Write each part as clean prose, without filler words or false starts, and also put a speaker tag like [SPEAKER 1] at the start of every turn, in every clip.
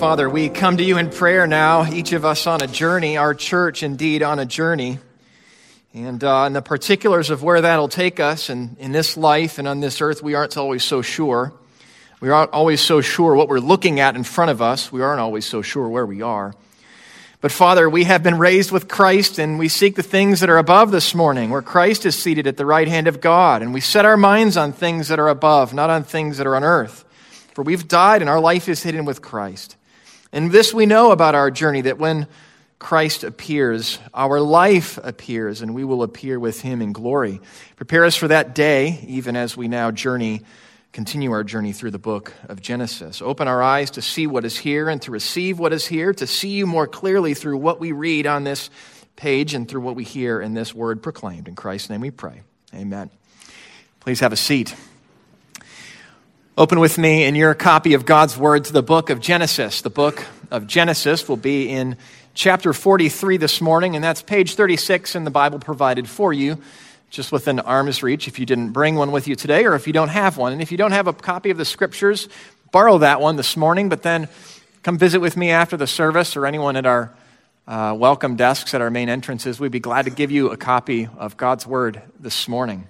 [SPEAKER 1] Father, we come to you in prayer now, each of us on a journey, our church indeed on a journey. And in the particulars of where that'll take us and in this life and on this earth, we aren't always so sure. We aren't always so sure what we're looking at in front of us. We aren't always so sure where we are. But Father, we have been raised with Christ, and we seek the things that are above this morning, where Christ is seated at the right hand of God. And we set our minds on things that are above, not on things that are on earth. For we've died and our life is hidden with Christ. And this we know about our journey, that when Christ appears, our life appears, and we will appear with him in glory. Prepare us for that day, even as we now continue our journey through the book of Genesis. Open our eyes to see what is here and to receive what is here, to see you more clearly through what we read on this page and through what we hear in this word proclaimed. In Christ's name we pray. Amen. Please have a seat. Open with me in your copy of God's Word to the book of Genesis. The book of Genesis will be in chapter 43 this morning, and that's page 36 in the Bible provided for you, just within arm's reach if you didn't bring one with you today or if you don't have one. And if you don't have a copy of the Scriptures, borrow that one this morning, but then come visit with me after the service or anyone at our welcome desks at our main entrances. We'd be glad to give you a copy of God's Word this morning.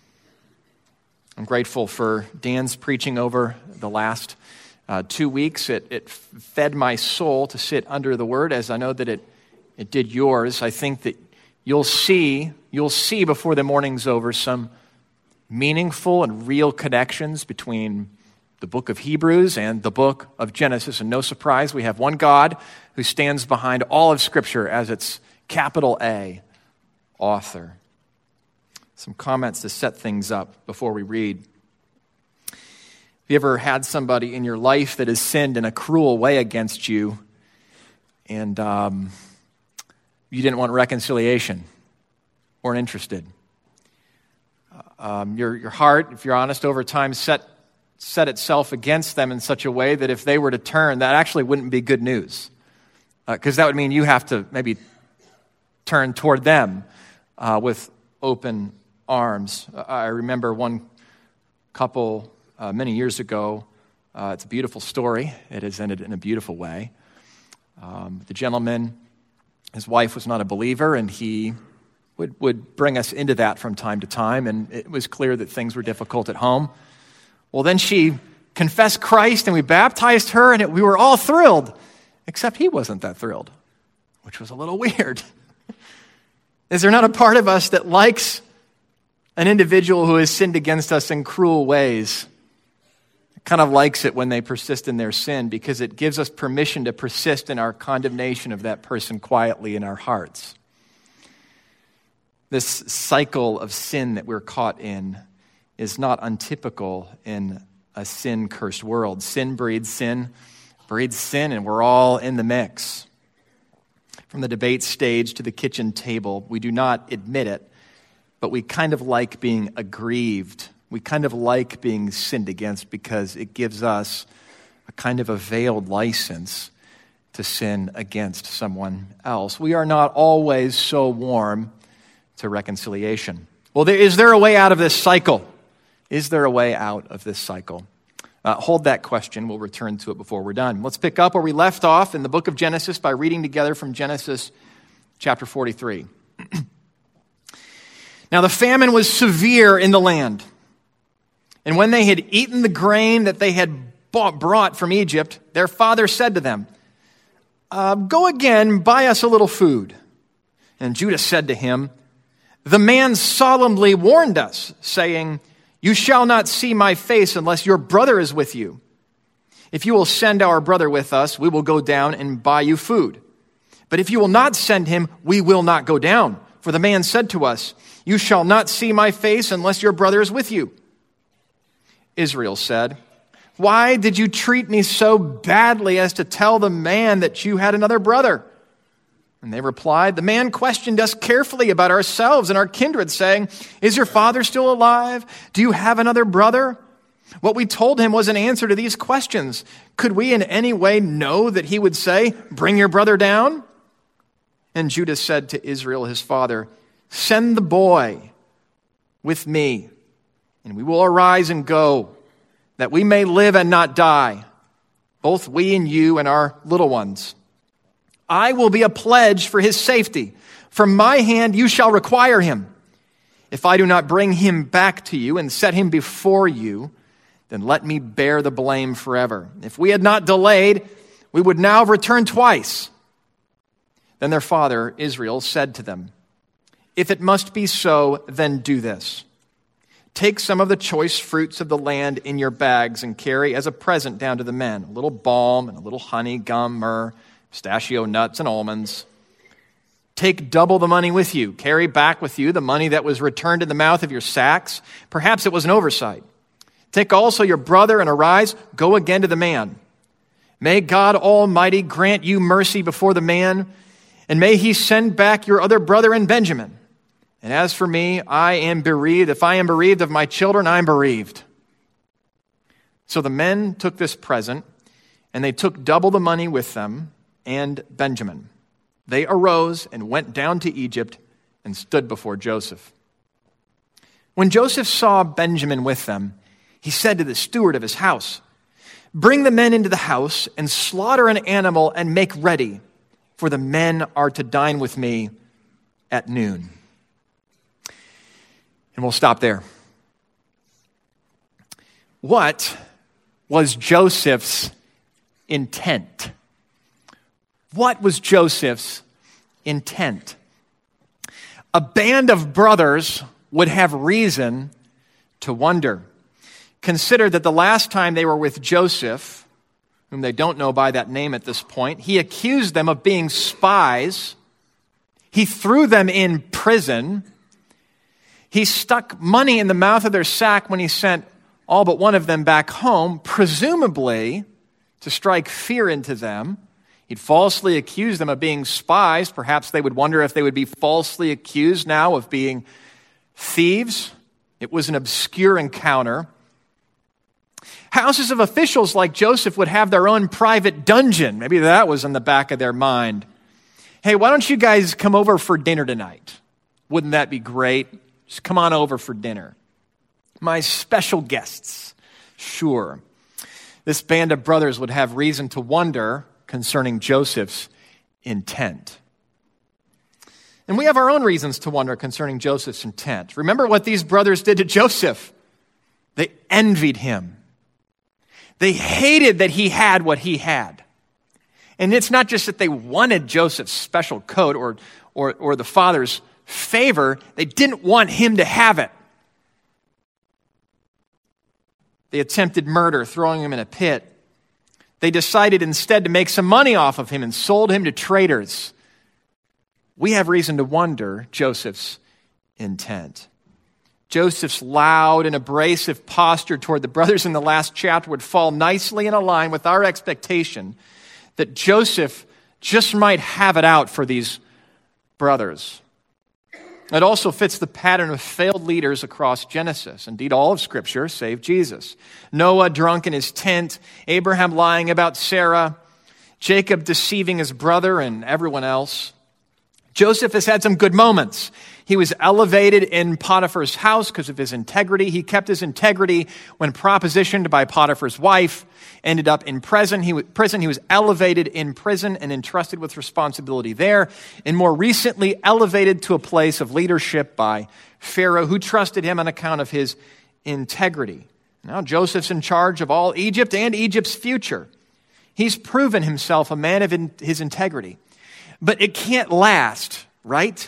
[SPEAKER 1] I'm grateful for Dan's preaching over the last 2 weeks. It fed my soul to sit under the Word, as I know that it did yours. I think that you'll see before the morning's over some meaningful and real connections between the book of Hebrews and the book of Genesis. And no surprise, we have one God who stands behind all of Scripture as its capital A author. Some comments to set things up before we read. Have you ever had somebody in your life that has sinned in a cruel way against you and you didn't want reconciliation, weren't interested? Your heart, if you're honest, over time set itself against them in such a way that if they were to turn, that actually wouldn't be good news. Because that would mean you have to maybe turn toward them with open arms. I remember one couple many years ago. It's a beautiful story. It has ended in a beautiful way. The gentleman, his wife was not a believer, and he would bring us into that from time to time, and it was clear that things were difficult at home. Well, then she confessed Christ, and we baptized her, and we were all thrilled, except he wasn't that thrilled, which was a little weird. Is there not a part of us that likes an individual who has sinned against us in cruel ways? It kind of likes it when they persist in their sin because it gives us permission to persist in our condemnation of that person quietly in our hearts. This cycle of sin that we're caught in is not untypical in a sin-cursed world. Sin breeds sin, and we're all in the mix. From the debate stage to the kitchen table, we do not admit it, but we kind of like being aggrieved. We kind of like being sinned against because it gives us a kind of a veiled license to sin against someone else. We are not always so warm to reconciliation. Well, is there a way out of this cycle? Is there a way out of this cycle? Hold that question. We'll return to it before we're done. Let's pick up where we left off in the book of Genesis by reading together from Genesis chapter 43. Now the famine was severe in the land, and when they had eaten the grain that they had brought from Egypt, their father said to them, "Go again, buy us a little food." And Judah said to him, "The man solemnly warned us, saying, 'You shall not see my face unless your brother is with you. If you will send our brother with us, we will go down and buy you food. But if you will not send him, we will not go down. For the man said to us, you shall not see my face unless your brother is with you.' Israel said, 'Why did you treat me so badly as to tell the man that you had another brother?' And they replied, 'The man questioned us carefully about ourselves and our kindred, saying, Is your father still alive? Do you have another brother?' What we told him was an answer to these questions. Could we in any way know that he would say, 'Bring your brother down'?" And Judah said to Israel his father, "Send the boy with me, and we will arise and go, that we may live and not die. both we and you and our little ones. I will be a pledge for his safety. From my hand you shall require him. If I do not bring him back to you and set him before you, then let me bear the blame forever. If we had not delayed, we would now have returned twice." Then their father Israel said to them, "If it must be so, then do this. Take some of the choice fruits of the land in your bags and carry as a present down to the men, a little balm and a little honey, gum, myrrh, pistachio nuts, and almonds. Take double the money with you. Carry back with you the money that was returned in the mouth of your sacks. Perhaps it was an oversight. Take also your brother and arise, go again to the man. May God Almighty grant you mercy before the man, and may he send back your other brother and Benjamin. And as for me, I am bereaved. If I am bereaved of my children, I am bereaved." So the men took this present, and they took double the money with them and Benjamin. They arose and went down to Egypt and stood before Joseph. When Joseph saw Benjamin with them, he said to the steward of his house, "Bring the men into the house and slaughter an animal and make ready, for the men are to dine with me at noon." And we'll stop there. What was Joseph's intent? What was Joseph's intent? A band of brothers would have reason to wonder. Consider that the last time they were with Joseph, whom they don't know by that name at this point, he accused them of being spies. He threw them in prison. He stuck money in the mouth of their sack when he sent all but one of them back home, presumably to strike fear into them. He'd falsely accused them of being spies. Perhaps they would wonder if they would be falsely accused now of being thieves. It was an obscure encounter. Houses of officials like Joseph would have their own private dungeon. Maybe that was in the back of their mind. Hey, why don't you guys come over for dinner tonight? Wouldn't that be great? Just come on over for dinner. My special guests. Sure. This band of brothers would have reason to wonder concerning Joseph's intent. And we have our own reasons to wonder concerning Joseph's intent. Remember what these brothers did to Joseph. They envied him. They hated that he had what he had. And it's not just that they wanted Joseph's special coat or the father's favor. They didn't want him to have it. They attempted murder, throwing him in a pit. They decided instead to make some money off of him and sold him to traders. We have reason to wonder Joseph's intent. Joseph's loud and abrasive posture toward the brothers in the last chapter would fall nicely in line with our expectation that Joseph just might have it out for these brothers. It also fits the pattern of failed leaders across Genesis, indeed all of Scripture, save Jesus. Noah drunk in his tent, Abraham lying about Sarah, Jacob deceiving his brother and everyone else. Joseph has had some good moments. He was elevated in Potiphar's house because of his integrity. He kept his integrity when propositioned by Potiphar's wife, ended up in prison. He was elevated in prison and entrusted with responsibility there, and more recently elevated to a place of leadership by Pharaoh, who trusted him on account of his integrity. Now Joseph's in charge of all Egypt and Egypt's future. He's proven himself a man of his integrity. But it can't last, right?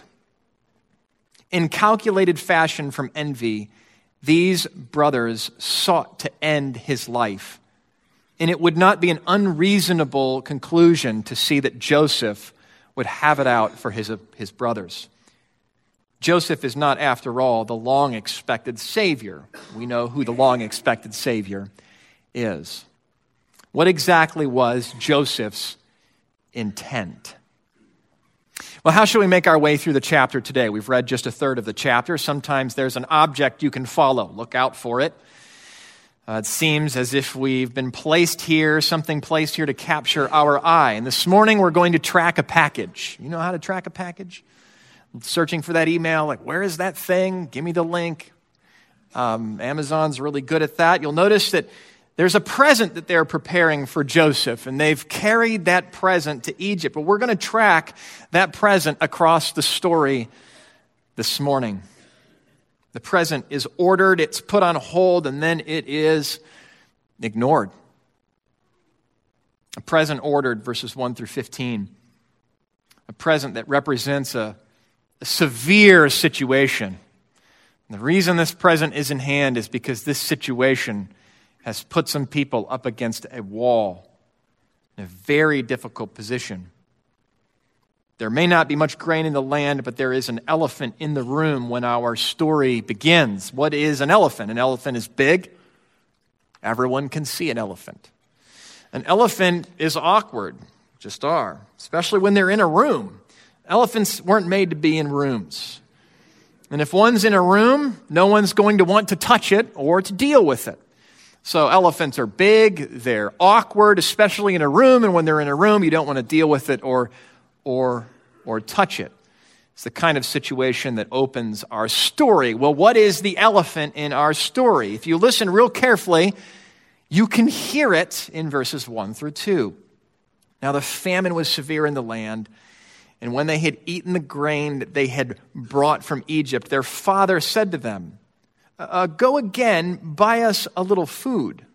[SPEAKER 1] In calculated fashion from envy, these brothers sought to end his life. And it would not be an unreasonable conclusion to see that Joseph would have it out for his brothers. Joseph is not, after all, the long-expected Savior. We know who the long-expected Savior is. What exactly was Joseph's intent? Well, how should we make our way through the chapter today? We've read just a third of the chapter. Sometimes there's an object you can follow. Look out for it. It seems as if we've been placed here, something placed here to capture our eye. And this morning we're going to track a package. You know how to track a package? Searching for that email, like, where is that thing? Give me the link. Amazon's really good at that. You'll notice that There's a present that they're preparing for Joseph, and they've carried that present to Egypt. But we're going to track that present across the story this morning. The present is ordered, it's put on hold, and then it is ignored. A present ordered, verses 1 through 15. A present that represents a severe situation. And the reason this present is in hand is because this situation has put some people up against a wall in a very difficult position. There may not be much grain in the land, but there is an elephant in the room when our story begins. What is an elephant? An elephant is big. Everyone can see an elephant. An elephant is awkward, just are, especially when they're in a room. Elephants weren't made to be in rooms. And if one's in a room, no one's going to want to touch it or to deal with it. So elephants are big, they're awkward, especially in a room, and when they're in a room, you don't want to deal with it or touch it. It's the kind of situation that opens our story. Well, what is the elephant in our story? If you listen real carefully, you can hear it in verses 1 through 2. Now the famine was severe in the land, and when they had eaten the grain that they had brought from Egypt, their father said to them, "Go again, buy us a little food."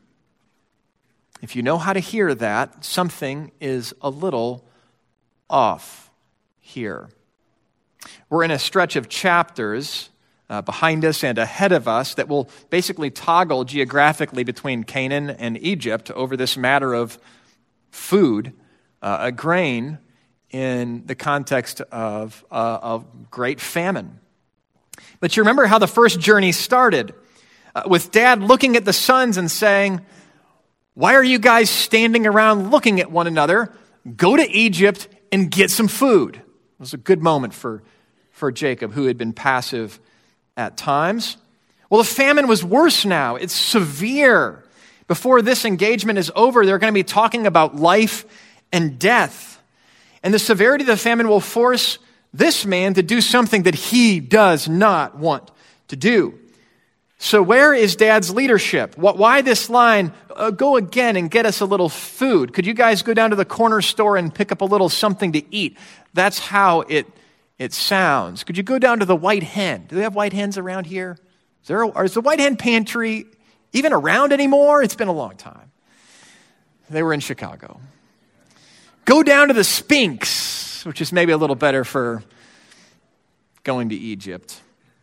[SPEAKER 1] If you know how to hear that, something is a little off here. We're in a stretch of chapters behind us and ahead of us that will basically toggle geographically between Canaan and Egypt over this matter of food, a grain, in the context of great famine. But you remember how the first journey started with Dad looking at the sons and saying, "Why are you guys standing around looking at one another? Go to Egypt and get some food." It was a good moment for Jacob, who had been passive at times. Well, the famine was worse now. It's severe. Before this engagement is over, they're going to be talking about life and death. And the severity of the famine will force this man to do something that he does not want to do. So where is Dad's leadership? Why this line, "Go again and get us a little food"? Could you guys go down to the corner store and pick up a little something to eat? That's how it sounds. Could you go down to the White Hen? Do they have White Hens around here? Is the White Hen pantry even around anymore? It's been a long time. They were in Chicago. Go down to the Sphinx, which is maybe a little better for going to Egypt.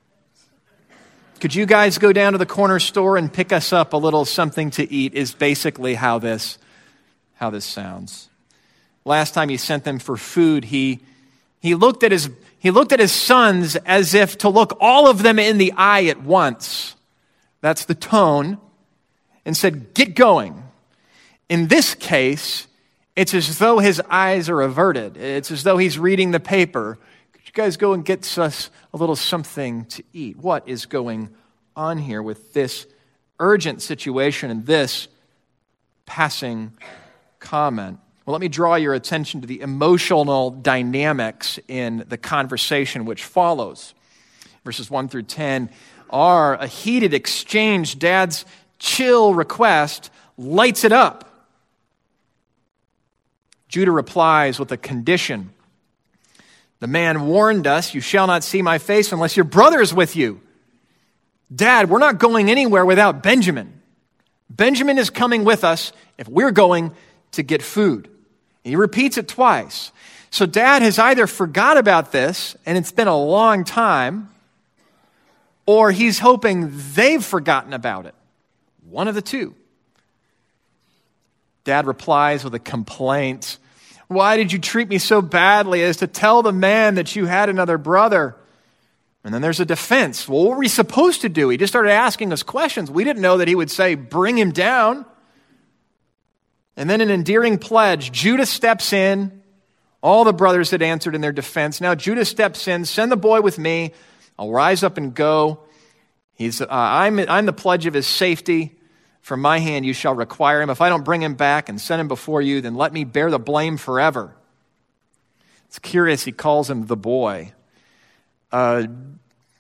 [SPEAKER 1] Could you guys go down to the corner store and pick us up a little something to eat, is basically how this sounds. Last time he sent them for food, he looked at his sons as if to look all of them in the eye at once. That's the tone. And said, "Get going." In this case, it's as though his eyes are averted. It's as though he's reading the paper. Could you guys go and get us a little something to eat? What is going on here with this urgent situation and this passing comment? Well, let me draw your attention to the emotional dynamics in the conversation which follows. Verses 1 through 10 are a heated exchange. Dad's chill request lights it up. Judah replies with a condition. "The man warned us, 'You shall not see my face unless your brother is with you.' Dad, we're not going anywhere without Benjamin. Benjamin is coming with us if we're going to get food." And he repeats it twice. So Dad has either forgot about this, and it's been a long time, or he's hoping they've forgotten about it. One of the two. Dad replies with a complaint. "Why did you treat me so badly as to tell the man that you had another brother?" And then there's a defense. "Well, what were we supposed to do? He just started asking us questions. We didn't know that he would say, 'Bring him down.'" And then an endearing pledge. Judah steps in. All the brothers had answered in their defense. Now Judah steps in. "Send the boy with me. I'll rise up and go. I'm the pledge of his safety. From my hand you shall require him. If I don't bring him back and send him before you, then let me bear the blame forever." It's curious, he calls him the boy.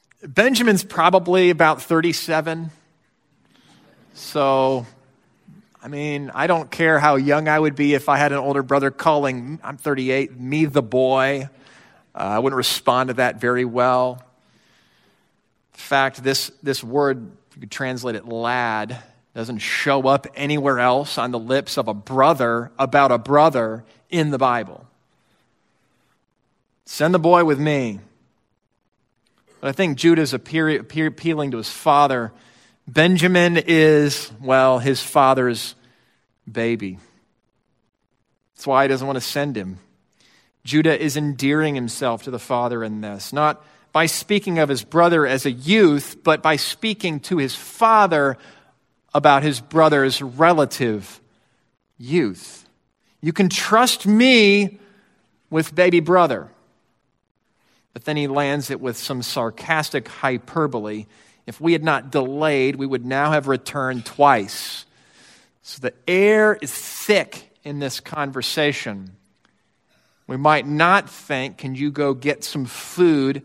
[SPEAKER 1] Benjamin's probably about 37. So I mean, I don't care how young I would be if I had an older brother calling, I'm 38, me the boy. I wouldn't respond to that very well. In fact, this word, you could translate it lad, doesn't show up anywhere else on the lips of a brother about a brother in the Bible. Send the boy with me. But I think Judah's appealing to his father. Benjamin is, well, his father's baby. That's why he doesn't want to send him. Judah is endearing himself to the father in this, not by speaking of his brother as a youth, but by speaking to his father about his brother's relative youth. You can trust me with baby brother. But then he lands it with some sarcastic hyperbole. If we had not delayed, we would now have returned twice. So the air is thick in this conversation. We might not think, can you go get some food,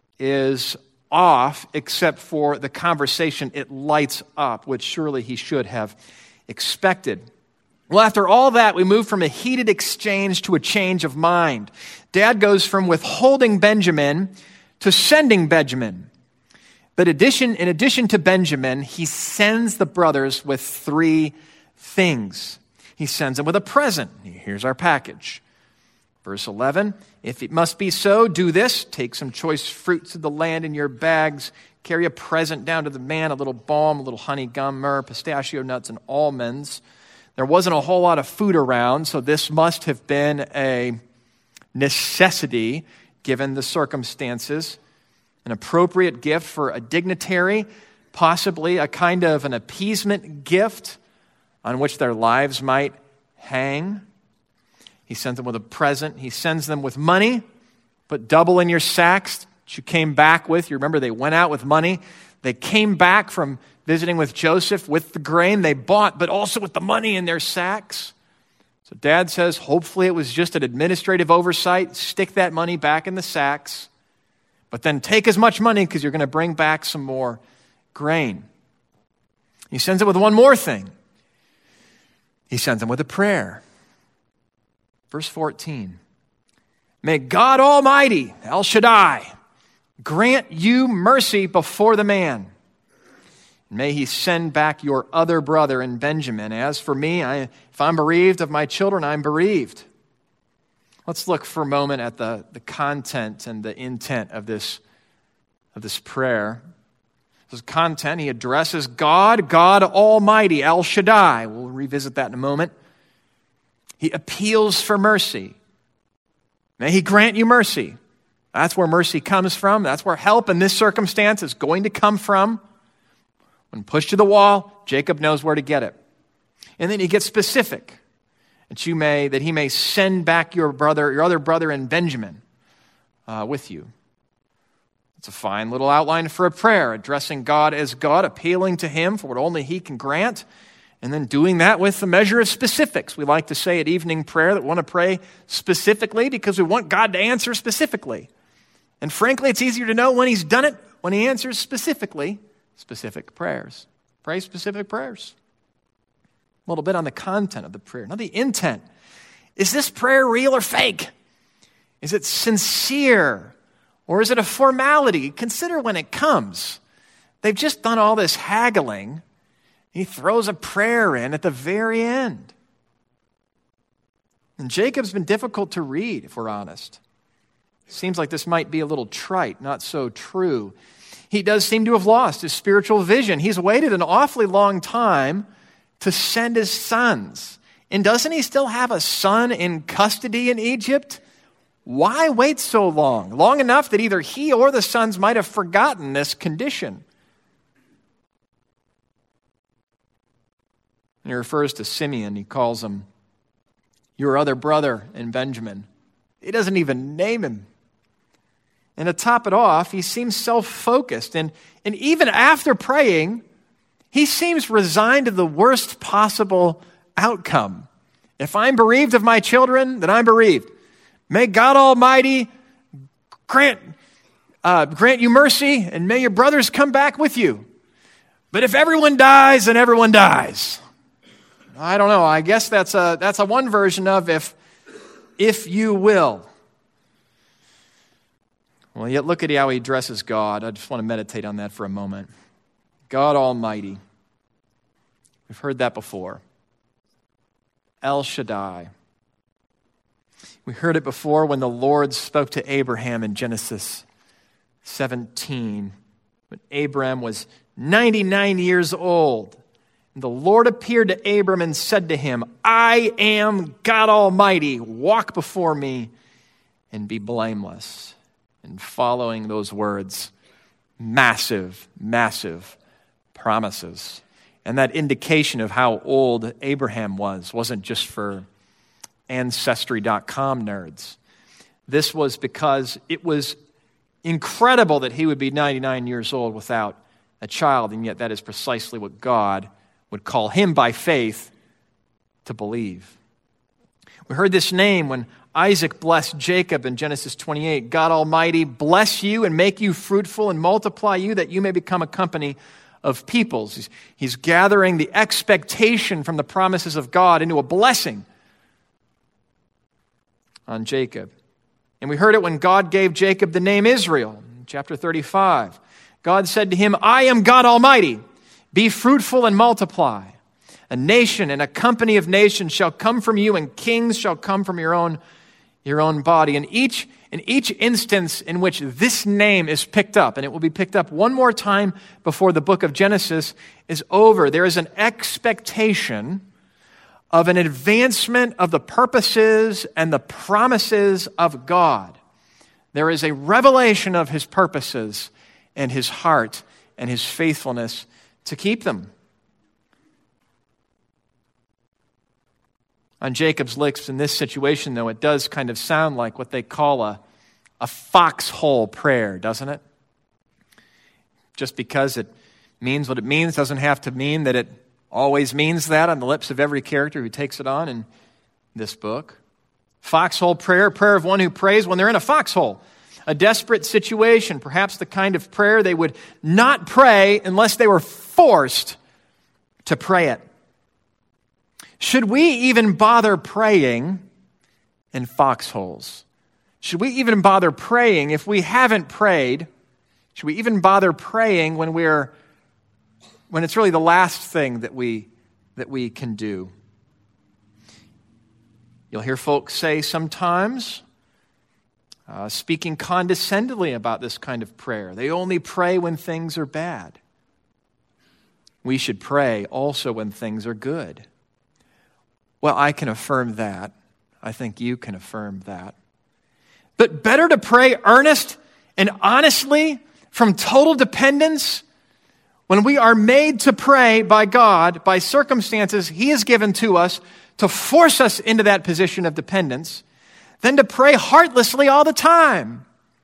[SPEAKER 1] is off, except for the conversation, it lights up, which surely he should have expected. Well, after all that, we move from a heated exchange to a change of mind. Dad goes from withholding Benjamin to sending Benjamin. But in addition to Benjamin, he sends the brothers with three things. He sends them with a present. Here's our package. Verse 11, if it must be so, do this. Take some choice fruits of the land in your bags. Carry a present down to the man, a little balm, a little honey, gum, myrrh, pistachio nuts, and almonds. There wasn't a whole lot of food around, so this must have been a necessity given the circumstances. An appropriate gift for a dignitary, possibly a kind of an appeasement gift on which their lives might hang. He sends them with a present. He sends them with money. Put double in your sacks that you came back with. You remember they went out with money. They came back from visiting with Joseph with the grain they bought, but also with the money in their sacks. So Dad says, hopefully it was just an administrative oversight. Stick that money back in the sacks, but then take as much money because you're going to bring back some more grain. He sends it with one more thing. He sends them with a prayer. Verse 14. May God Almighty, El Shaddai, grant you mercy before the man. May he send back your other brother in Benjamin. As for me, if I'm bereaved of my children, I'm bereaved. Let's look for a moment at the content and the intent of this prayer. This content, he addresses God Almighty, El Shaddai. We'll revisit that in a moment. He appeals for mercy. May he grant you mercy. That's where mercy comes from. That's where help in this circumstance is going to come from. When pushed to the wall, Jacob knows where to get it. And then he gets specific. That he may send back your other brother in Benjamin with you. It's a fine little outline for a prayer, addressing God as God, appealing to him for what only he can grant, and then doing that with a measure of specifics. We like to say at evening prayer that we want to pray specifically because we want God to answer specifically. And frankly, it's easier to know when he's done it, when he answers specific prayers. Pray specific prayers. A little bit on the content of the prayer. Now the intent. Is this prayer real or fake? Is it sincere? Or is it a formality? Consider when it comes. They've just done all this haggling. He throws a prayer in at the very end. And Jacob's been difficult to read, if we're honest. Seems like this might be a little trite, not so true. He does seem to have lost his spiritual vision. He's waited an awfully long time to send his sons. And doesn't he still have a son in custody in Egypt? Why wait so long? Long enough that either he or the sons might have forgotten this condition. And he refers to Simeon. He calls him your other brother in Benjamin. He doesn't even name him. And to top it off, he seems self-focused. And even after praying, he seems resigned to the worst possible outcome. If I'm bereaved of my children, then I'm bereaved. May God Almighty grant you mercy, and may your brothers come back with you. But if everyone dies, then everyone dies. I don't know. I guess that's a one version of if you will. Well, yet look at how he addresses God. I just want to meditate on that for a moment. God Almighty. We've heard that before. El Shaddai. We heard it before when the Lord spoke to Abraham in Genesis 17, when Abraham was 99 years old. And the Lord appeared to Abram and said to him, I am God Almighty. Walk before me and be blameless. And following those words, massive, massive promises. And that indication of how old Abraham wasn't just for Ancestry.com nerds. This was because it was incredible that he would be 99 years old without a child, and yet that is precisely what God would call him by faith to believe. We heard this name when Isaac blessed Jacob in Genesis 28. God Almighty bless you and make you fruitful and multiply you that you may become a company of peoples. He's gathering the expectation from the promises of God into a blessing on Jacob. And we heard it when God gave Jacob the name Israel, in chapter 35. God said to him, I am God Almighty. Be fruitful and multiply. A nation and a company of nations shall come from you, and kings shall come from your own body. In each instance in which this name is picked up, and it will be picked up one more time before the book of Genesis is over, there is an expectation of an advancement of the purposes and the promises of God. There is a revelation of his purposes and his heart and his faithfulness to keep them. On Jacob's lips in this situation, though, it does kind of sound like what they call a foxhole prayer, doesn't it? Just because it means what it means doesn't have to mean that it always means that on the lips of every character who takes it on in this book. Foxhole prayer, prayer of one who prays when they're in a foxhole, a desperate situation, perhaps the kind of prayer they would not pray unless they were forced to pray it. Should we even bother praying in foxholes? Should we even bother praying if we haven't prayed? Should we even bother praying when it's really the last thing that we can do? You'll hear folks say sometimes, speaking condescendingly about this kind of prayer, they only pray when things are bad. We should pray also when things are good. Well, I can affirm that. I think you can affirm that. But better to pray earnest and honestly from total dependence when we are made to pray by God, by circumstances He has given to us to force us into that position of dependence, than to pray heartlessly all the time.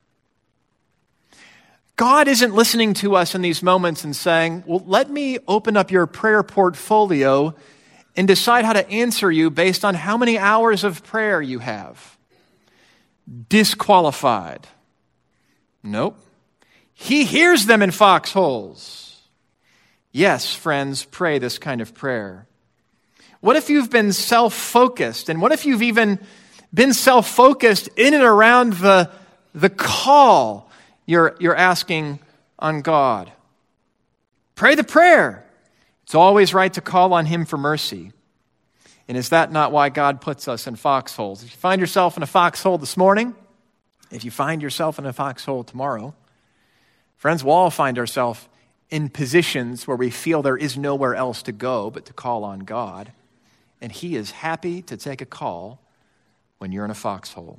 [SPEAKER 1] God isn't listening to us in these moments and saying, well, let me open up your prayer portfolio and decide how to answer you based on how many hours of prayer you have. Disqualified. Nope. He hears them in foxholes. Yes, friends, pray this kind of prayer. What if you've been self-focused? And what if you've even been self-focused in and around the call you're asking on God? Pray the prayer. It's always right to call on Him for mercy. And is that not why God puts us in foxholes? If you find yourself in a foxhole this morning, if you find yourself in a foxhole tomorrow, friends, we'll all find ourselves in positions where we feel there is nowhere else to go but to call on God. And He is happy to take a call when you're in a foxhole.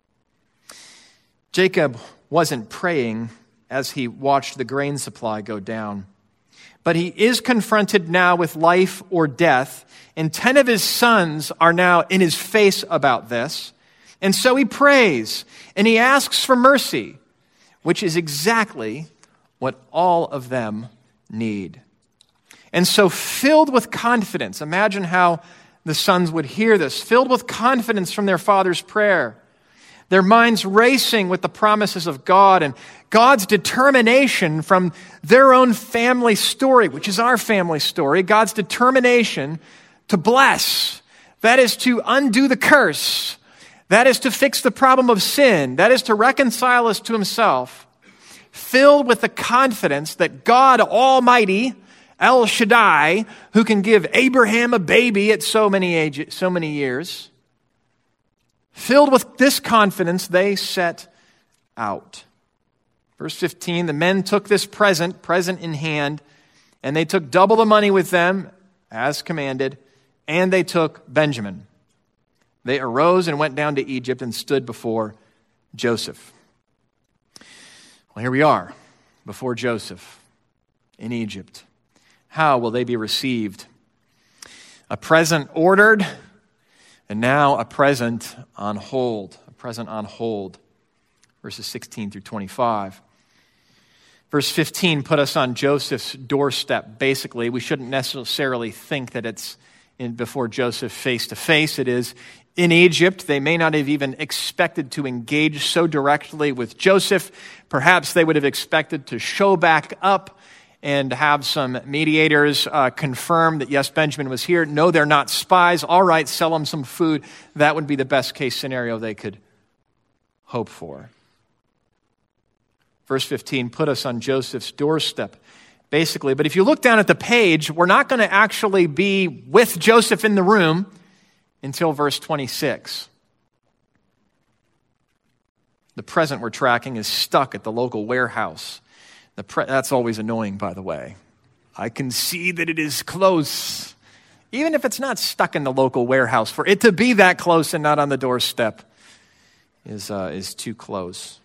[SPEAKER 1] Jacob wasn't praying as he watched the grain supply go down. But he is confronted now with life or death, and 10 of his sons are now in his face about this. And so he prays, and he asks for mercy, which is exactly what all of them need. And so filled with confidence, imagine how the sons would hear this, filled with confidence from their father's prayer, their minds racing with the promises of God and God's determination from their own family story, which is our family story, God's determination to bless. That is to undo the curse. That is to fix the problem of sin. That is to reconcile us to himself, filled with the confidence that God Almighty, El Shaddai, who can give Abraham a baby at so many years, filled with this confidence, they set out. Verse 15, the men took this present in hand, and they took double the money with them, as commanded, and they took Benjamin. They arose and went down to Egypt and stood before Joseph. Well, here we are, before Joseph in Egypt. How will they be received? A present ordered, and now a present on hold. A present on hold. Verses 16 through 25. Verse 15 put us on Joseph's doorstep. Basically, we shouldn't necessarily think that it's before Joseph face to face. It is in Egypt. They may not have even expected to engage so directly with Joseph. Perhaps they would have expected to show back up and have some mediators confirm that, yes, Benjamin was here. No, they're not spies. All right, sell them some food. That would be the best case scenario they could hope for. Verse 15 put us on Joseph's doorstep, basically. But if you look down at the page, we're not going to actually be with Joseph in the room until verse 26. The present we're tracking is stuck at the local warehouse. That's always annoying, by the way. I can see that it is close. Even if it's not stuck in the local warehouse, for it to be that close and not on the doorstep is too close.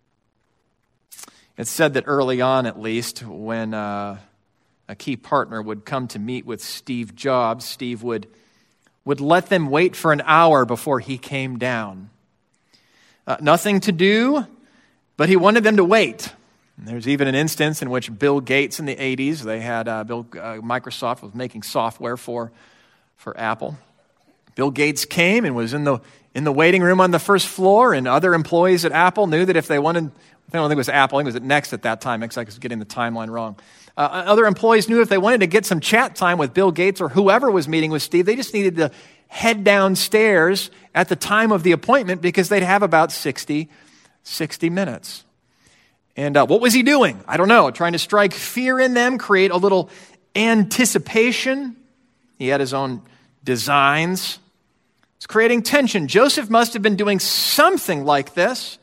[SPEAKER 1] It's said that early on, at least, when a key partner would come to meet with Steve Jobs, Steve would let them wait for an hour before he came down. Nothing to do, but he wanted them to wait. And there's even an instance in which Bill Gates in the 80s, they had Microsoft was making software for Apple. Bill Gates came and was in the waiting room on the first floor, and other employees at Apple knew that if they wanted, I don't think it was Apple, I think it was at Next at that time, I was getting the timeline wrong. Other employees knew if they wanted to get some chat time with Bill Gates or whoever was meeting with Steve, they just needed to head downstairs at the time of the appointment because they'd have about 60 minutes. And what was he doing? I don't know. Trying to strike fear in them, create a little anticipation. He had his own designs. It's creating tension. Joseph must have been doing something like this.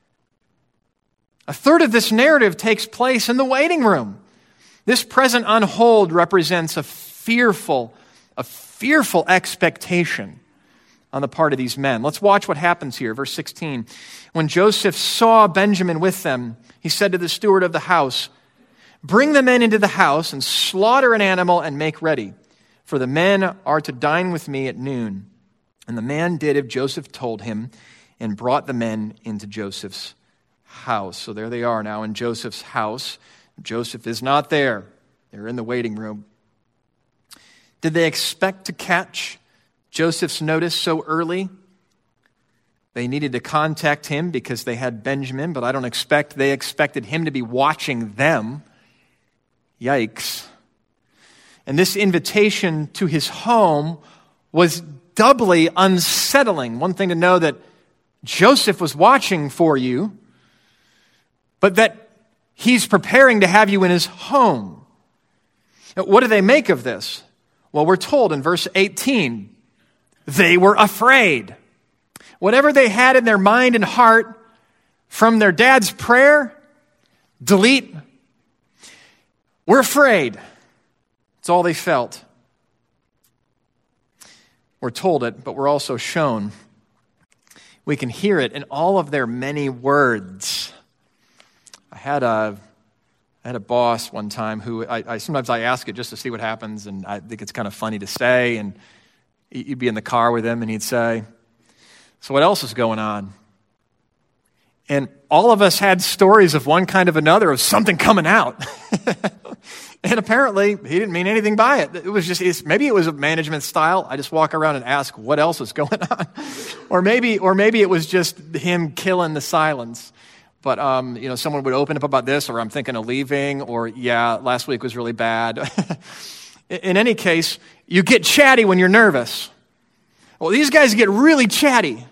[SPEAKER 1] A third of this narrative takes place in the waiting room. This present on hold represents a fearful expectation on the part of these men. Let's watch what happens here. Verse 16. When Joseph saw Benjamin with them, he said to the steward of the house, "Bring the men into the house and slaughter an animal and make ready, for the men are to dine with me at noon." And the man did as Joseph told him and brought the men into Joseph's house. So there they are now in Joseph's house. Joseph is not there. They're in the waiting room. Did they expect to catch Joseph's notice so early? They needed to contact him because they had Benjamin, but I don't expect they expected him to be watching them. Yikes. And this invitation to his home was doubly unsettling. One thing to know that Joseph was watching for you, but that he's preparing to have you in his home. What do they make of this? Well, we're told in verse 18, they were afraid. Whatever they had in their mind and heart from their dad's prayer, delete. We're afraid. It's all they felt. We're told it, but we're also shown. We can hear it in all of their many words. I had a boss one time who I sometimes I ask it just to see what happens, and I think it's kind of funny to say, and you'd be in the car with him, and he'd say, "So what else is going on?" And all of us had stories of one kind of another of something coming out. And apparently, he didn't mean anything by it. It was just, maybe it was a management style. I just walk around and ask what else is going on. Or maybe it was just him killing the silence. But, someone would open up about this, or I'm thinking of leaving, or, yeah, last week was really bad. In any case, you get chatty when you're nervous. Well, these guys get really chatty.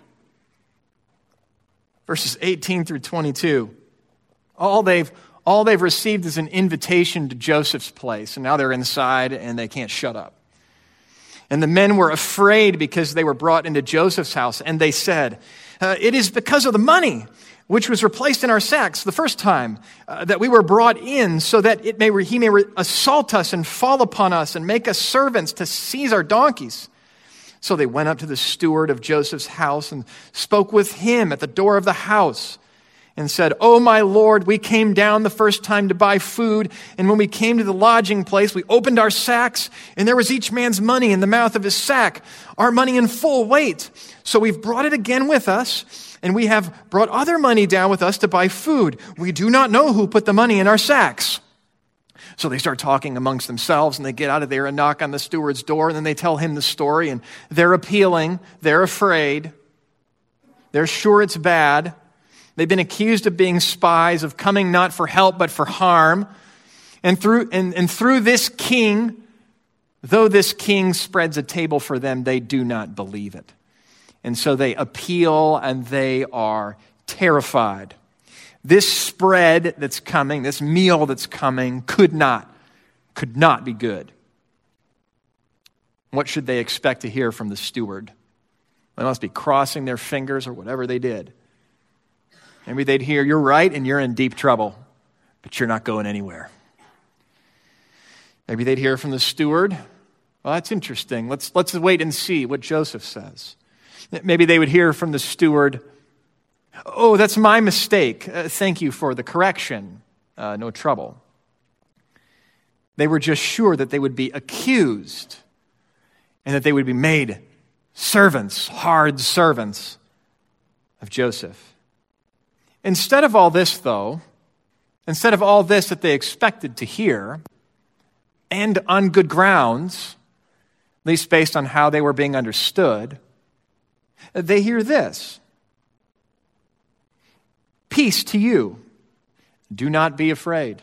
[SPEAKER 1] Verses 18 through 22. All they've received is an invitation to Joseph's place, and now they're inside and they can't shut up. And the men were afraid because they were brought into Joseph's house, and they said, "It is because of the money which was replaced in our sacks the first time that we were brought in, so that he may assault us and fall upon us and make us servants to seize our donkeys." So they went up to the steward of Joseph's house and spoke with him at the door of the house and said, "Oh, my Lord, we came down the first time to buy food, and when we came to the lodging place, we opened our sacks, and there was each man's money in the mouth of his sack, our money in full weight. So we've brought it again with us, and we have brought other money down with us to buy food. We do not know who put the money in our sacks." So they start talking amongst themselves, and they get out of there and knock on the steward's door, and then they tell him the story, and they're appealing, they're afraid, they're sure it's bad. They've been accused of being spies, of coming not for help but for harm. And through this king, though this king spreads a table for them, they do not believe it. And so they appeal, and they are terrified. This spread that's coming, this meal that's coming, could not be good. What should they expect to hear from the steward? They must be crossing their fingers or whatever they did. Maybe they'd hear, "You're right and you're in deep trouble, but you're not going anywhere." Maybe they'd hear from the steward, "Well, that's interesting. Let's wait and see what Joseph says." Maybe they would hear from the steward, "Oh, that's my mistake. Thank you for the correction. No trouble." They were just sure that they would be accused and that they would be made servants, hard servants of Joseph. Instead of all this, though, instead of all this that they expected to hear, and on good grounds, at least based on how they were being understood, they hear this: "Peace to you. Do not be afraid.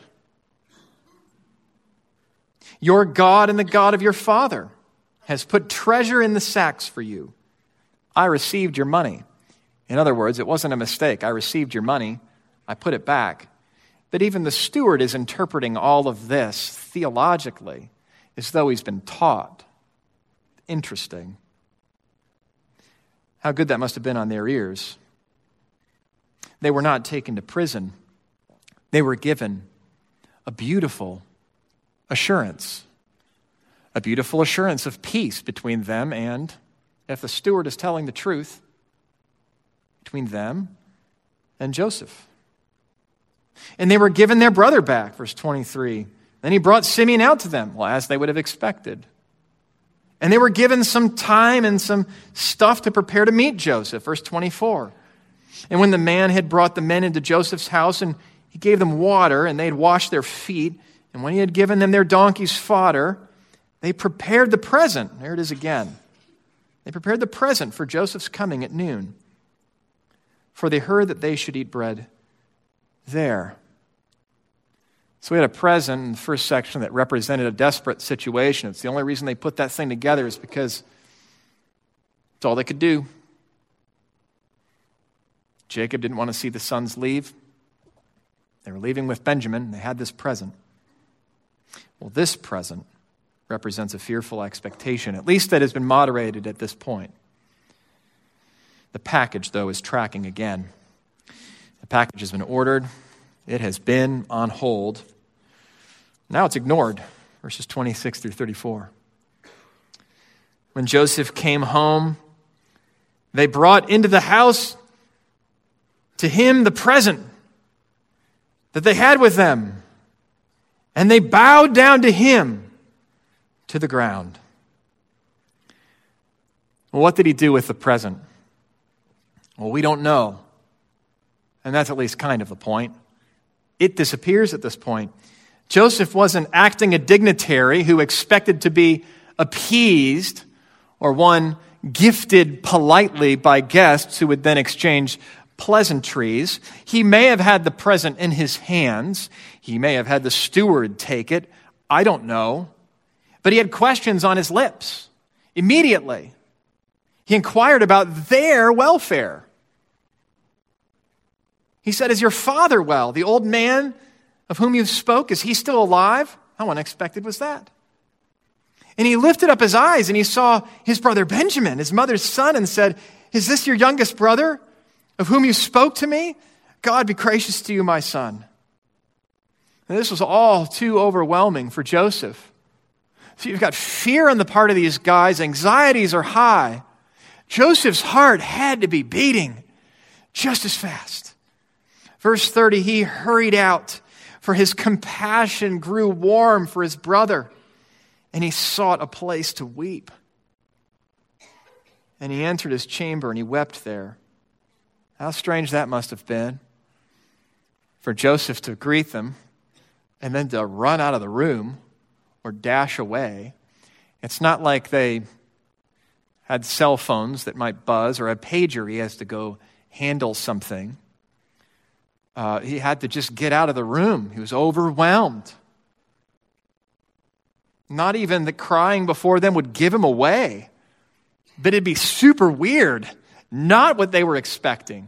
[SPEAKER 1] Your God and the God of your father has put treasure in the sacks for you. I received your money." In other words, it wasn't a mistake. I received your money. I put it back. But even the steward is interpreting all of this theologically as though he's been taught. Interesting. How good that must have been on their ears. They were not taken to prison. They were given a beautiful assurance. A beautiful assurance of peace between them and, if the steward is telling the truth, between them and Joseph. And they were given their brother back, verse 23. Then he brought Simeon out to them, well, as they would have expected. And they were given some time and some stuff to prepare to meet Joseph, verse 24. And when the man had brought the men into Joseph's house, and he gave them water, and they had washed their feet, and when he had given them their donkeys' fodder, they prepared the present. There it is again. They prepared the present for Joseph's coming at noon. For they heard that they should eat bread there. So we had a present in the first section that represented a desperate situation. It's the only reason they put that thing together is because it's all they could do. Jacob didn't want to see the sons leave. They were leaving with Benjamin. They had this present. Well, this present represents a fearful expectation, at least that has been moderated at this point. The package, though, is tracking again. The package has been ordered. It has been on hold. Now it's ignored. Verses 26 through 34. When Joseph came home, they brought into the house to him the present that they had with them, and they bowed down to him to the ground. Well, what did he do with the present? Well, we don't know. And that's at least kind of the point. It disappears at this point. Joseph wasn't acting a dignitary who expected to be appeased or one gifted politely by guests who would then exchange pleasantries. He may have had the present in his hands. He may have had the steward take it. I don't know. But he had questions on his lips. Immediately, he inquired about their welfare. He said, "Is your father well? The old man of whom you spoke, is he still alive?" How unexpected was that? And he lifted up his eyes and he saw his brother Benjamin, his mother's son, and said, "Is this your youngest brother of whom you spoke to me? God be gracious to you, my son." And this was all too overwhelming for Joseph. So you've got fear on the part of these guys. Anxieties are high. Joseph's heart had to be beating just as fast. Verse 30, he hurried out, for his compassion grew warm for his brother, and he sought a place to weep. And he entered his chamber and he wept there. How strange that must have been for Joseph to greet them and then to run out of the room or dash away. It's not like they had cell phones that might buzz or a pager he has to go handle something. He had to just get out of the room. He was overwhelmed. Not even the crying before them would give him away. But it'd be super weird. Not what they were expecting.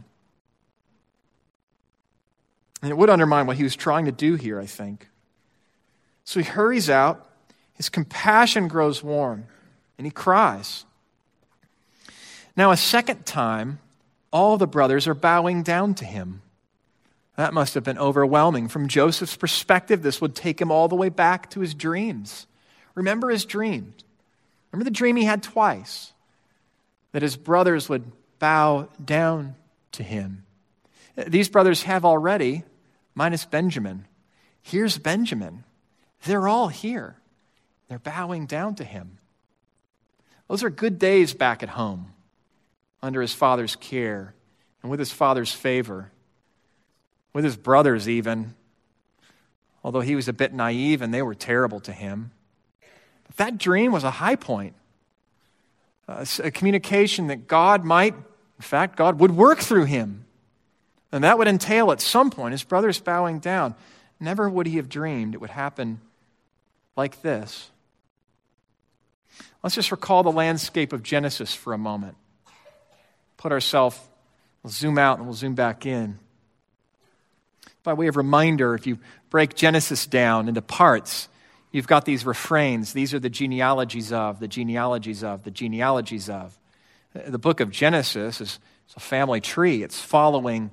[SPEAKER 1] And it would undermine what he was trying to do here, I think. So he hurries out. His compassion grows warm. And he cries. Now a second time, all the brothers are bowing down to him. That must have been overwhelming. From Joseph's perspective, this would take him all the way back to his dreams. Remember his dreams. Remember the dream he had twice, that his brothers would bow down to him. These brothers have already, minus Benjamin. Here's Benjamin. They're all here. They're bowing down to him. Those are good days back at home, under his father's care and with his father's favor, with his brothers even, although he was a bit naive and they were terrible to him. But that dream was a high point, a communication that God might, in fact, God would work through him. And that would entail at some point his brothers bowing down. Never would he have dreamed it would happen like this. Let's just recall the landscape of Genesis for a moment. We'll zoom out and we'll zoom back in. By way of reminder, if you break Genesis down into parts, you've got these refrains. These are the genealogies of, the genealogies of, the genealogies of. The book of Genesis is a family tree. It's following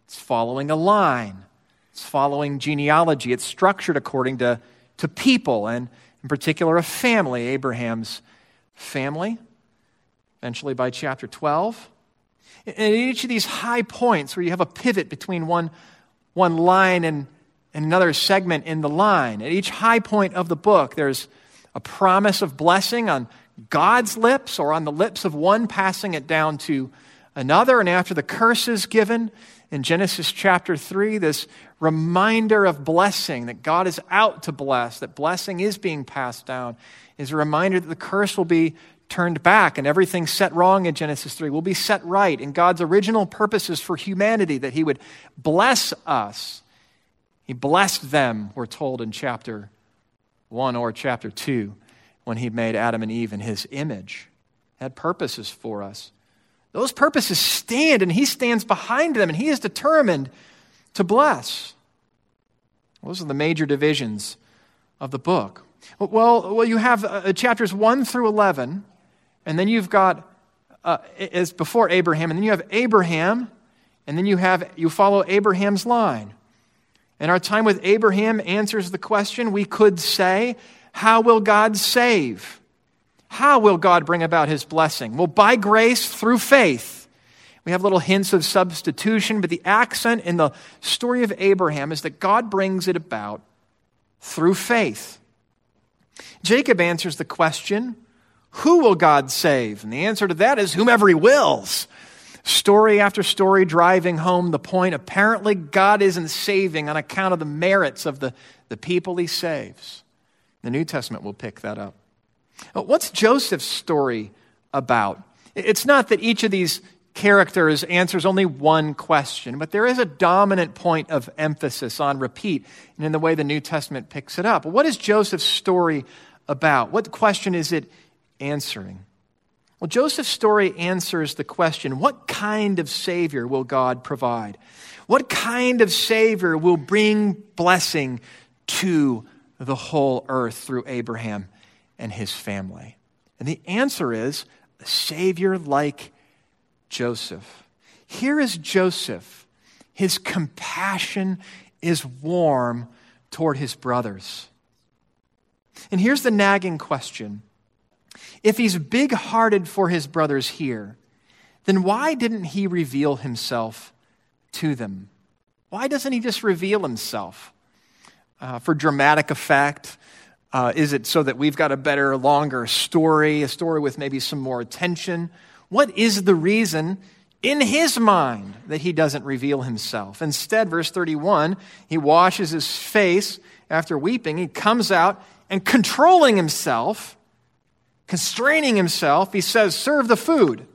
[SPEAKER 1] a line. It's following genealogy. It's structured according to people, and in particular a family, Abraham's family, eventually by chapter 12. And at each of these high points where you have a pivot between one line and another segment in the line, at each high point of the book, there's a promise of blessing on God's lips or on the lips of one, passing it down to another. And after the curse is given in Genesis chapter 3, this reminder of blessing, that God is out to bless, that blessing is being passed down, is a reminder that the curse will be turned back and everything set wrong in Genesis 3 will be set right in God's original purposes for humanity, that he would bless us. He blessed them, we're told in chapter 1 or chapter 2, when he made Adam and Eve in his image. He had purposes for us. Those purposes stand, and he stands behind them, and he is determined to bless. Those are the major divisions of the book. Well, you have chapters 1 through 11, and then you've got, as before Abraham, and then you have Abraham, and then you follow Abraham's line. And our time with Abraham answers the question, we could say, how will God save? How will God bring about his blessing? Well, by grace through faith. We have little hints of substitution, but the accent in the story of Abraham is that God brings it about through faith. Jacob answers the question, who will God save? And the answer to that is whomever he wills. Story after story driving home the point. Apparently, God isn't saving on account of the merits of the people he saves. The New Testament will pick that up. What's Joseph's story about? It's not that each of these characters answers only one question, but there is a dominant point of emphasis on repeat and in the way the New Testament picks it up. What is Joseph's story about? What question is it answering? Well, Joseph's story answers the question, what kind of Savior will God provide? What kind of Savior will bring blessing to the whole earth through Abraham and his family? And the answer is a Savior like Joseph. Here is Joseph. His compassion is warm toward his brothers. And here's the nagging question. If he's big-hearted for his brothers here, then why didn't he reveal himself to them? Why doesn't he just reveal himself? For dramatic effect? Is it so that we've got a better, longer story, a story with maybe some more attention? What is the reason in his mind that he doesn't reveal himself? Instead, verse 31, he washes his face after weeping. He comes out and controlling himself, constraining himself, he says, serve the food.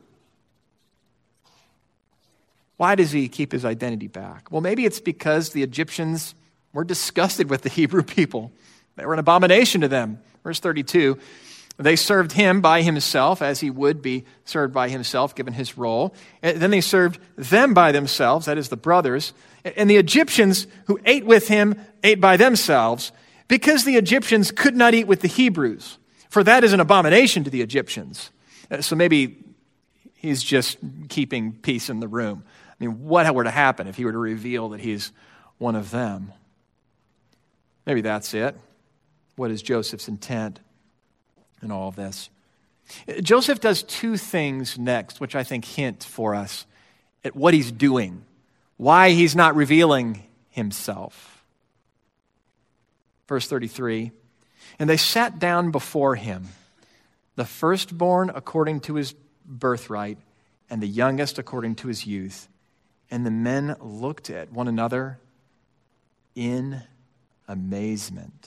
[SPEAKER 1] Why does he keep his identity back? Well, maybe it's because the Egyptians were disgusted with the Hebrew people. They were an abomination to them. Verse 32, they served him by himself as he would be served by himself given his role. And then they served them by themselves, that is the brothers. And the Egyptians who ate with him ate by themselves because the Egyptians could not eat with the Hebrews. For that is an abomination to the Egyptians. So maybe he's just keeping peace in the room. I mean, what were to happen if he were to reveal that he's one of them? Maybe that's it. What is Joseph's intent in all of this? Joseph does two things next, which I think hint for us at what he's doing, why he's not revealing himself. Verse 33, and they sat down before him, the firstborn according to his birthright, and the youngest according to his youth. And the men looked at one another in amazement.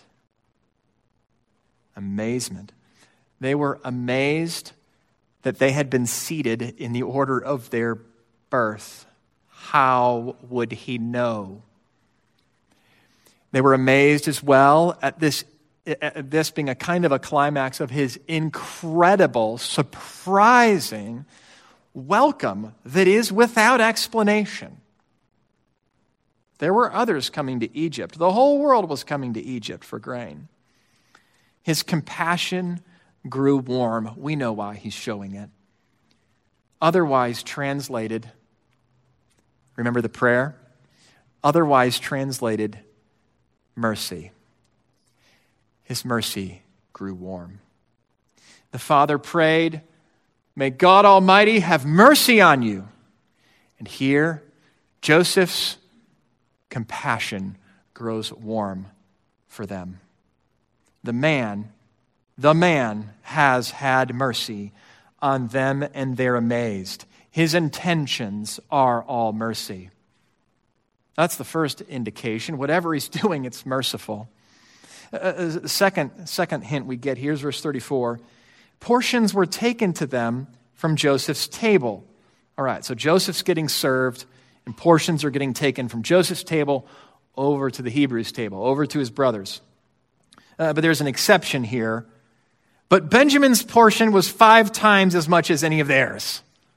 [SPEAKER 1] Amazement. They were amazed that they had been seated in the order of their birth. How would he know? They were amazed as well at this being a kind of a climax of his incredible, surprising welcome that is without explanation. There were others coming to Egypt. The whole world was coming to Egypt for grain. His compassion grew warm. We know why he's showing it. Otherwise translated, remember the prayer? Otherwise translated, mercy. His mercy grew warm. The Father prayed, may God Almighty have mercy on you. And here, Joseph's compassion grows warm for them. The man has had mercy on them, and they're amazed. His intentions are all mercy. That's the first indication. Whatever he's doing, it's merciful. Second hint we get here is verse 34. Portions were taken to them from Joseph's table. All right, so Joseph's getting served, and portions are getting taken from Joseph's table over to the Hebrews' table, over to his brothers. But there's an exception here. But Benjamin's portion was 5 times as much as any of theirs.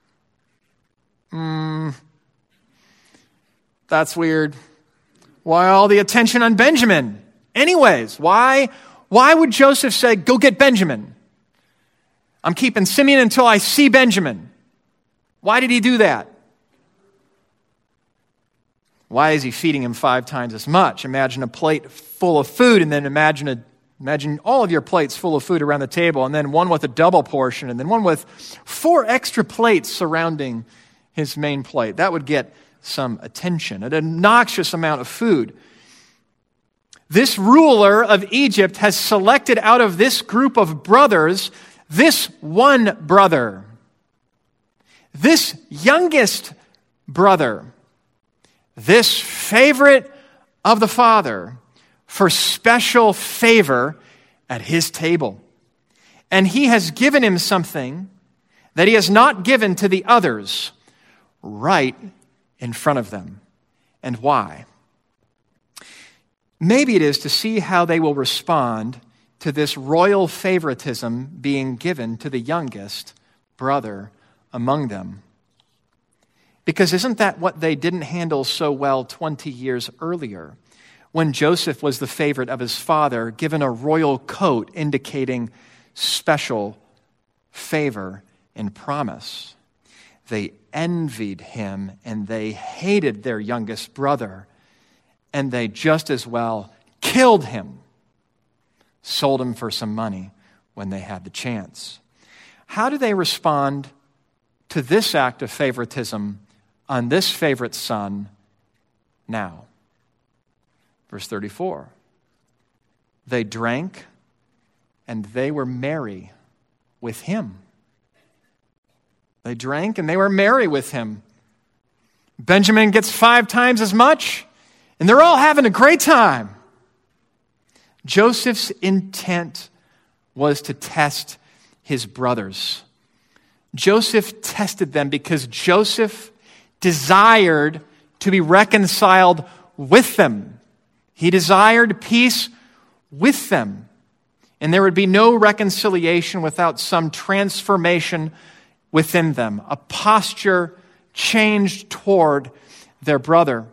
[SPEAKER 1] That's weird. Why all the attention on Benjamin? Anyways, why would Joseph say, go get Benjamin? I'm keeping Simeon until I see Benjamin. Why did he do that? Why is he feeding him 5 times as much? Imagine a plate full of food, and then imagine all of your plates full of food around the table, and then one with a double portion, and then one with 4 extra plates surrounding his main plate. That would get some attention, an obnoxious amount of food. This ruler of Egypt has selected out of this group of brothers this one brother, this youngest brother, this favorite of the father, for special favor at his table. And he has given him something that he has not given to the others right in front of them. And why? Maybe it is to see how they will respond to this royal favoritism being given to the youngest brother among them. Because isn't that what they didn't handle so well 20 years earlier, when Joseph was the favorite of his father, given a royal coat indicating special favor and promise? They envied him and they hated their youngest brother, and they just as well killed him, sold him for some money when they had the chance. How do they respond to this act of favoritism on this favorite son now? Verse 34. They drank and they were merry with him. They drank and they were merry with him. Benjamin gets 5 times as much, and they're all having a great time. Joseph's intent was to test his brothers. Joseph tested them because Joseph desired to be reconciled with them. He desired peace with them. And there would be no reconciliation without some transformation within them, a posture changed toward their brother.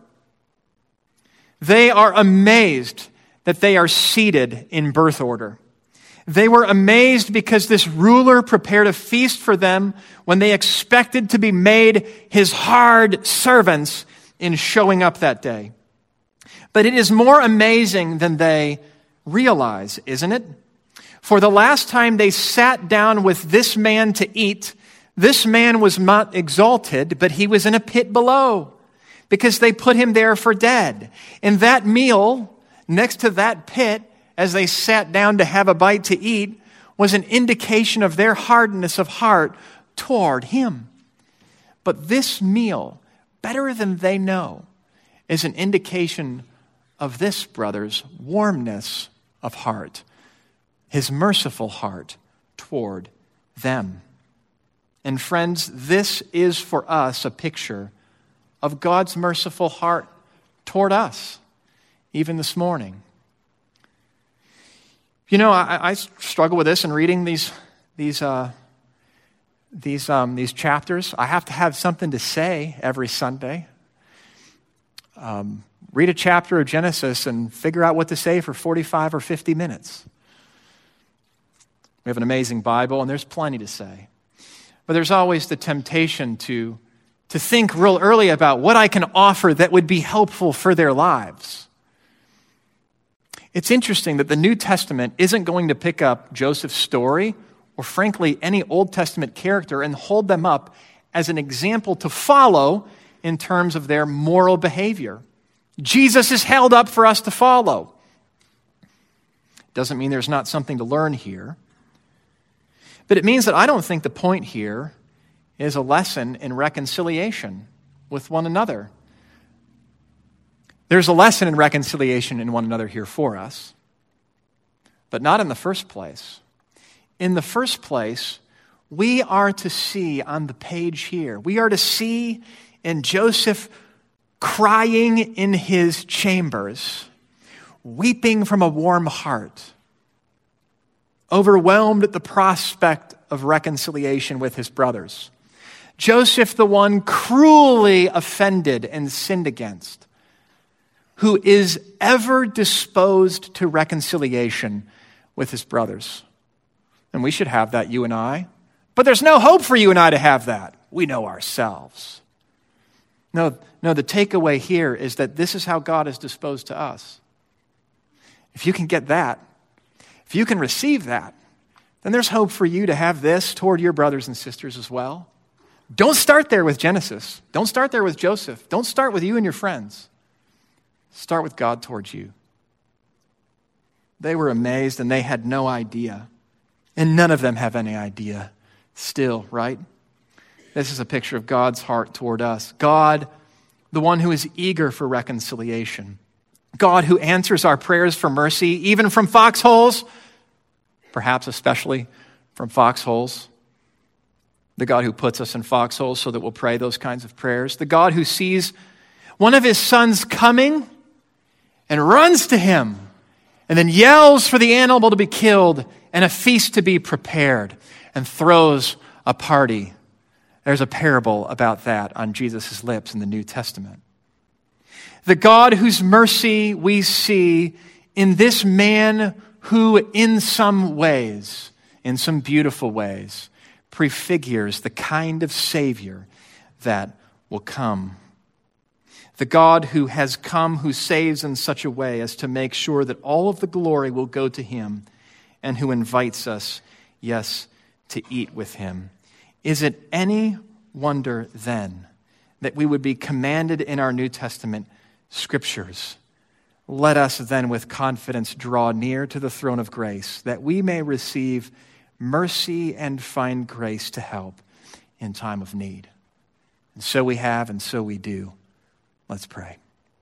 [SPEAKER 1] They are amazed that they are seated in birth order. They were amazed because this ruler prepared a feast for them when they expected to be made his hard servants in showing up that day. But it is more amazing than they realize, isn't it? For the last time they sat down with this man to eat, this man was not exalted, but he was in a pit below because they put him there for dead. And that meal next to that pit, as they sat down to have a bite to eat, was an indication of their hardness of heart toward him. But this meal, better than they know, is an indication of this brother's warmness of heart, his merciful heart toward them. And friends, this is for us a picture of God's merciful heart toward us, even this morning. You know, I struggle with this in reading these chapters. I have to have something to say every Sunday. Read a chapter of Genesis and figure out what to say for 45 or 50 minutes. We have an amazing Bible, and there's plenty to say. But there's always the temptation to think real early about what I can offer that would be helpful for their lives. It's interesting that the New Testament isn't going to pick up Joseph's story, or frankly, any Old Testament character, and hold them up as an example to follow in terms of their moral behavior. Jesus is held up for us to follow. Doesn't mean there's not something to learn here. But it means that I don't think the point here is a lesson in reconciliation with one another. There's a lesson in reconciliation in one another here for us, but not in the first place. In the first place, we are to see on the page here, we are to see in Joseph crying in his chambers, weeping from a warm heart, overwhelmed at the prospect of reconciliation with his brothers. Joseph, the one cruelly offended and sinned against, who is ever disposed to reconciliation with his brothers. And we should have that, you and I. But there's no hope for you and I to have that. We know ourselves. No, the takeaway here is that this is how God is disposed to us. If you can get that, if you can receive that, then there's hope for you to have this toward your brothers and sisters as well. Don't start there with Genesis. Don't start there with Joseph. Don't start with you and your friends. Start with God towards you. They were amazed and they had no idea. And none of them have any idea still, right? This is a picture of God's heart toward us. God, the one who is eager for reconciliation. God who answers our prayers for mercy, even from foxholes, perhaps especially from foxholes. The God who puts us in foxholes so that we'll pray those kinds of prayers. The God who sees one of his sons coming and runs to him and then yells for the animal to be killed and a feast to be prepared, and throws a party. There's a parable about that on Jesus' lips in the New Testament. The God whose mercy we see in this man who in some ways, in some beautiful ways, prefigures the kind of Savior that will come. The God who has come, who saves in such a way as to make sure that all of the glory will go to him, and who invites us, yes, to eat with him. Is it any wonder then that we would be commanded in our New Testament scriptures, let us then with confidence draw near to the throne of grace, that we may receive mercy and find grace to help in time of need. And so we have, and so we do. Let's pray.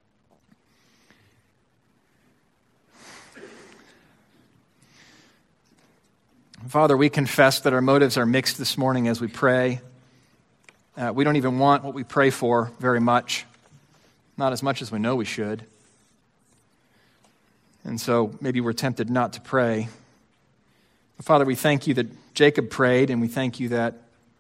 [SPEAKER 1] Father, we confess that our motives are mixed this morning as we pray. We don't even want what we pray for very much, not as much as we know we should. And so maybe we're tempted not to pray. But Father, we thank you that Jacob prayed, and we thank you that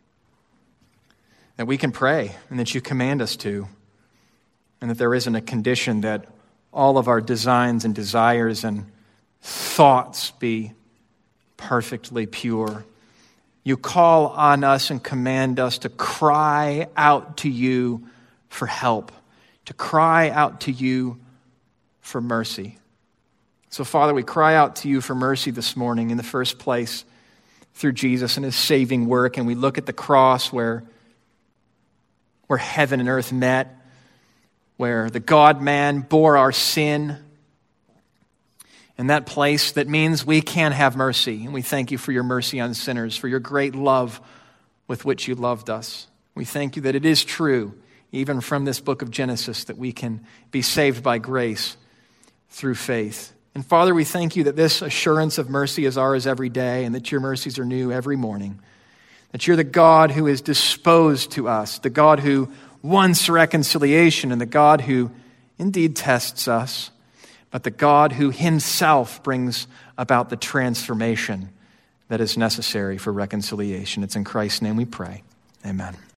[SPEAKER 1] we can pray and that you command us to, and that there isn't a condition that all of our designs and desires and thoughts be perfectly pure. You call on us and command us to cry out to you for help, to cry out to you for mercy. So, Father, we cry out to you for mercy this morning in the first place through Jesus and his saving work, and we look at the cross where heaven and earth met, where the God-man bore our sin, and that place that means we can have mercy. And we thank you for your mercy on sinners, for your great love with which you loved us. We thank you that it is true, even from this book of Genesis, that we can be saved by grace through faith. And Father, we thank you that this assurance of mercy is ours every day, and that your mercies are new every morning. That you're the God who is disposed to us, the God who wants reconciliation, and the God who indeed tests us, but the God who himself brings about the transformation that is necessary for reconciliation. It's in Christ's name we pray. Amen.